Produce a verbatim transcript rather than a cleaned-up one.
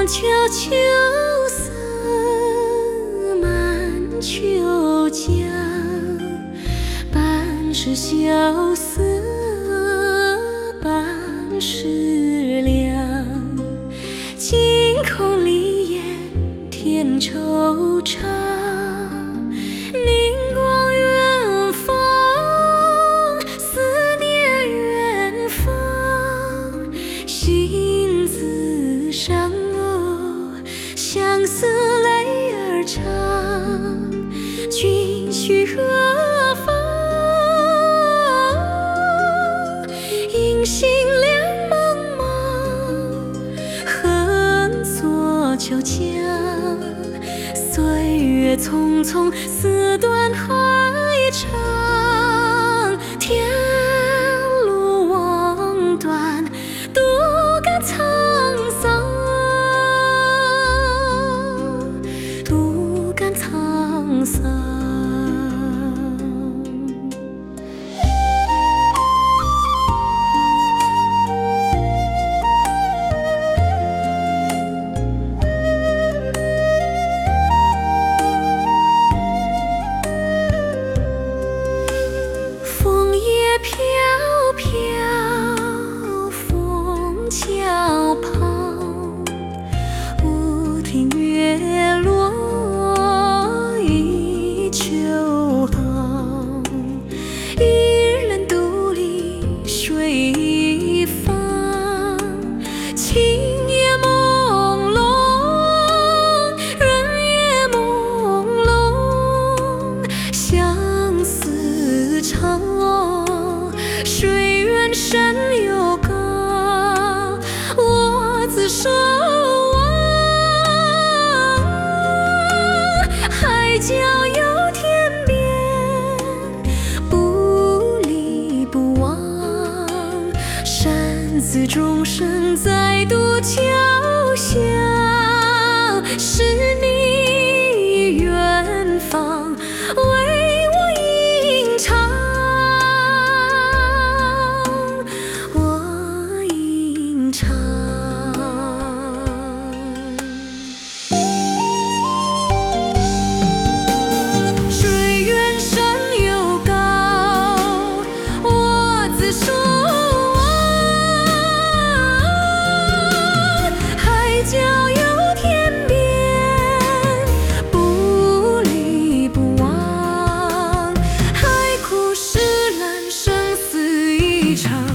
悄秋色满秋江，半是萧瑟，半是凉。惊空离雁天惆怅，凝望远方，思念远方，心自伤哦，相思泪儿长。君去何方？银杏两茫茫，恨作秋江。岁月匆匆，似断海长。天路望断，独感沧桑，独感沧桑。飘飘枫桥旁，屋庭月落一秋杭。一人独立水一方，情也朦胧，人也朦胧，相思长。水远山又高，我自守望。海角有天边，不离不忘。山寺钟声再度敲响，是你远方为我吟唱。水远山又高，我自守望。海角有天边，不离不忘。海枯石烂，生死一场。